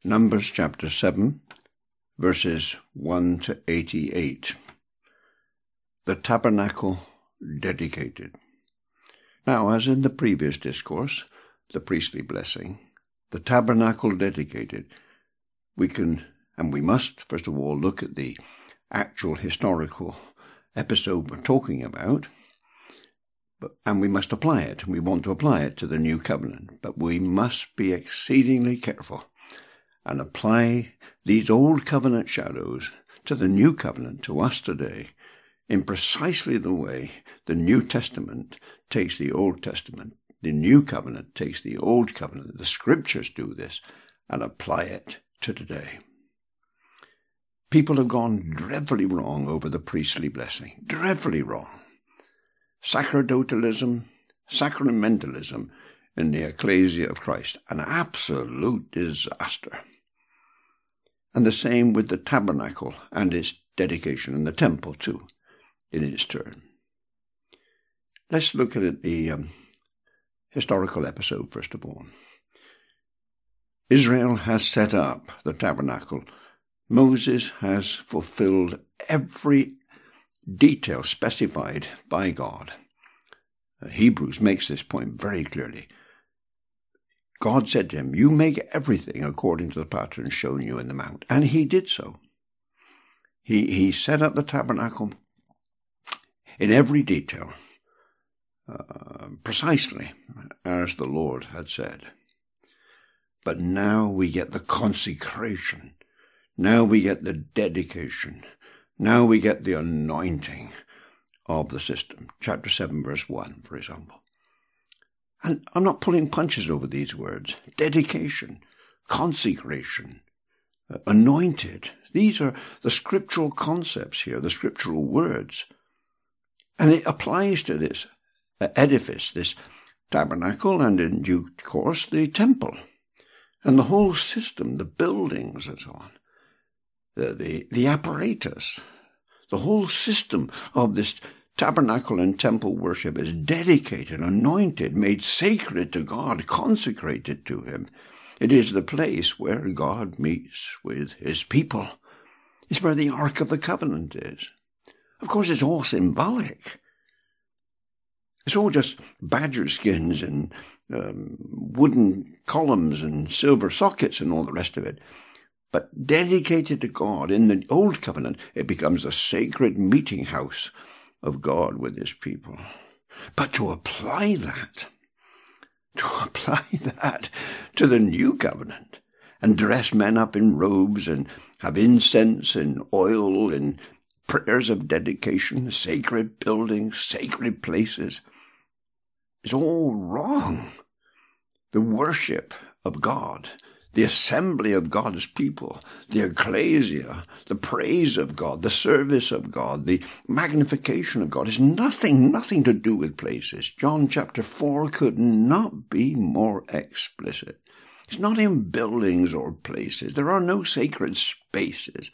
Numbers chapter 7, verses 1 to 88. The tabernacle dedicated. Now, as in the previous discourse, the priestly blessing, the tabernacle dedicated, we can and we must, first of all, look at the actual historical episode we're talking about, and we must apply it. We want to apply it to the new covenant, but we must be exceedingly careful and apply these old covenant shadows to the new covenant, to us today, in precisely the way the New Testament takes the Old Testament, the New Covenant takes the Old Covenant, the Scriptures do this, and apply it to today. People have gone dreadfully wrong over the priestly blessing, dreadfully wrong. Sacerdotalism, sacramentalism in the ecclesia of Christ, an absolute disaster. And the same with the tabernacle and its dedication, and the temple too, in its turn. Let's look at the historical episode first of all. Israel has set up the tabernacle. Moses has fulfilled every detail specified by God. Hebrews makes this point very clearly. God said to him, "You make everything according to the pattern shown you in the mount." And he did so. He set up the tabernacle in every detail, precisely as the Lord had said. But now we get the consecration. Now we get the dedication. Now we get the anointing of the system. Chapter 7, verse 1, for example. And I'm not pulling punches over these words. Dedication, consecration, anointed. These are the scriptural concepts here, the scriptural words. And it applies to this edifice, this tabernacle, and in due course the temple. And the whole system, the buildings and so on. The apparatus, the whole system of this tabernacle and temple worship is dedicated, anointed, made sacred to God, consecrated to Him. It is the place where God meets with His people. It's where the Ark of the Covenant is. Of course, it's all symbolic. It's all just badger skins and wooden columns and silver sockets and all the rest of it. But dedicated to God in the Old Covenant, it becomes a sacred meeting house of God with His people. But to apply that to the New Covenant and dress men up in robes and have incense and oil and prayers of dedication, sacred buildings, sacred places, is all wrong. The worship of God, the assembly of God's people, the ecclesia, the praise of God, the service of God, the magnification of God is nothing to do with places. John chapter 4 could not be more explicit. It's not in buildings or places. There are no sacred spaces.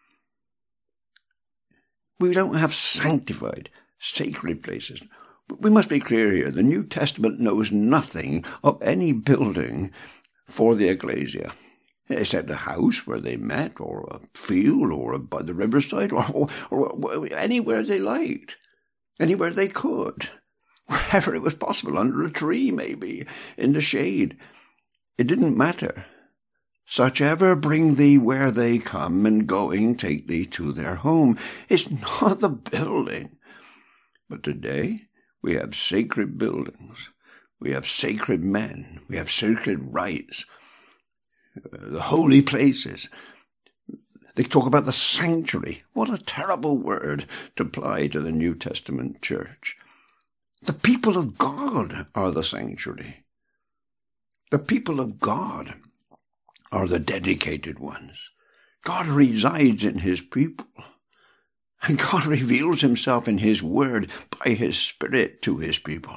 We don't have sanctified, sacred places. We must be clear here. The New Testament knows nothing of any building for the ecclesia. It said a house where they met, or a field, or by the riverside, or anywhere they liked, anywhere they could, wherever it was possible, under a tree maybe, in the shade. It didn't matter. Such ever bring thee where they come, and going take thee to their home. It's not the building. But today we have sacred buildings. We have sacred men. We have sacred rites. The holy places. They talk about the sanctuary. What a terrible word to apply to the New Testament church. The people of God are the sanctuary. The people of God are the dedicated ones. God resides in His people. And God reveals Himself in His Word by His Spirit to His people.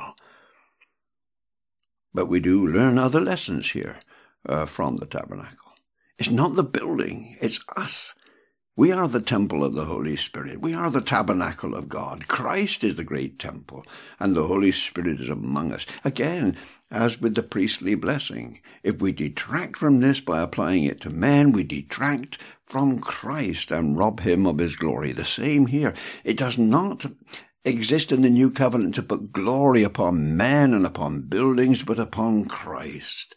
But we do learn other lessons here from the tabernacle. It's not the building, it's us. We are the temple of the Holy Spirit. We are the tabernacle of God. Christ is the great temple, and the Holy Spirit is among us. Again, as with the priestly blessing, if we detract from this by applying it to men, we detract from Christ and rob him of his glory. The same here. It does not exist in the new covenant to put glory upon men and upon buildings, but upon Christ.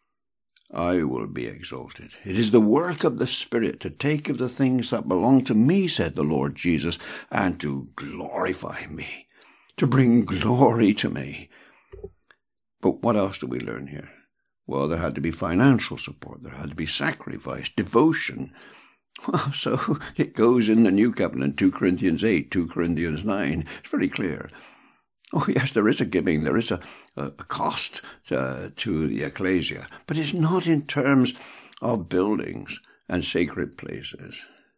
I will be exalted. It is the work of the Spirit to take of the things that belong to me, said the Lord Jesus, and to glorify me, to bring glory to me. But what else do we learn here? Well, there had to be financial support. There had to be sacrifice, devotion. Well, so it goes in the New Covenant, 2 Corinthians 8, 2 Corinthians 9. It's very clear. Oh, yes, there is a giving. There is a cost to the ecclesia. But it's not in terms of buildings and sacred places.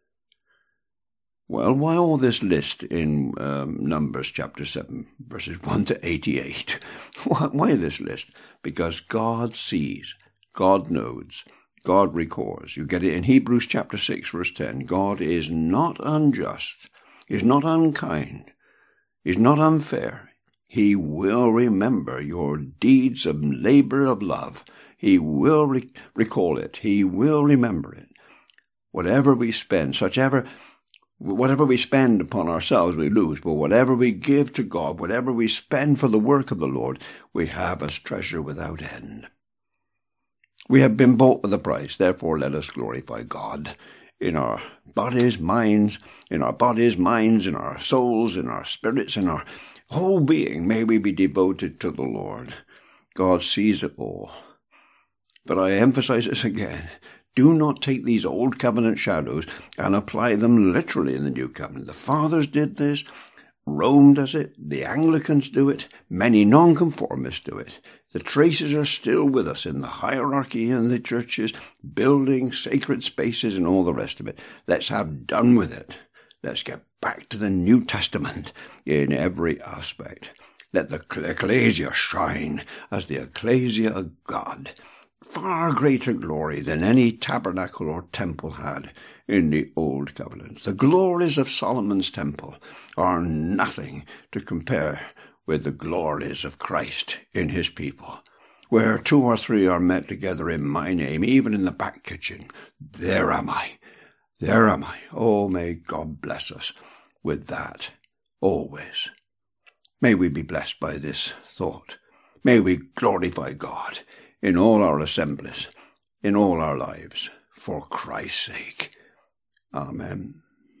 Well, why all this list in Numbers chapter 7, verses 1 to 88? Why this list? Because God sees, God knows, God records. You get it in Hebrews chapter 6, verse 10. God is not unjust, is not unkind, is not unfair. He will remember your deeds of labor of love. He will recall it. He will remember it. Whatever we spend, whatever we spend upon ourselves, we lose. But whatever we give to God, whatever we spend for the work of the Lord, we have as treasure without end. We have been bought with a price. Therefore, let us glorify God in our bodies, minds, in our souls, in our spirits, in our whole being. May we be devoted to the Lord. God sees it all. But I emphasize this again. Do not take these old covenant shadows and apply them literally in the new covenant. The fathers did this. Rome does it. The Anglicans do it. Many nonconformists do it. The traces are still with us in the hierarchy in the churches, buildings, sacred spaces, and all the rest of it. Let's have done with it. Let's get back to the New Testament in every aspect. Let the ecclesia shine as the ecclesia of God. Far greater glory than any tabernacle or temple had in the Old Covenant. The glories of Solomon's temple are nothing to compare with the glories of Christ in his people. Where 2 or 3 are met together in my name, even in the back kitchen, there am I. There am I. Oh, may God bless us with that always. May we be blessed by this thought. May we glorify God in all our assemblies, in all our lives, for Christ's sake. Amen.